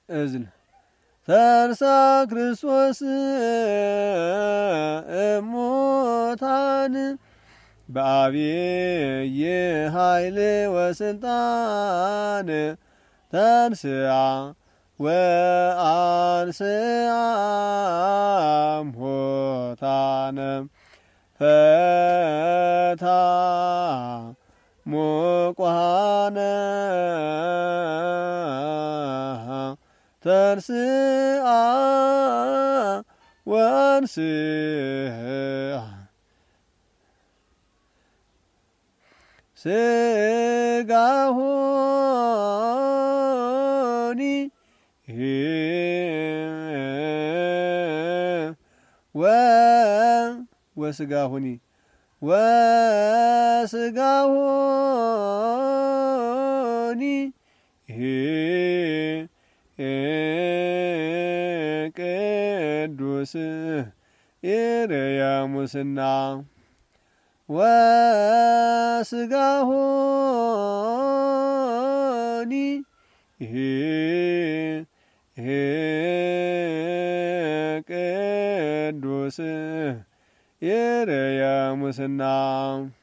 እዝን ተንሳ ክርስቶስ እሙታን በአብይ ኃይል ወስልጣን ተንስአ ወአንስአ እሙታነ ፈታ ሙቋነ ተንስአ ወአንስአ ስጋሁኒ ወስጋሁኒ ወስጋሁኒ ቅዱስ ኢርያሙስና ወስጋሁኒ ቅዱስ ኢርያሙስና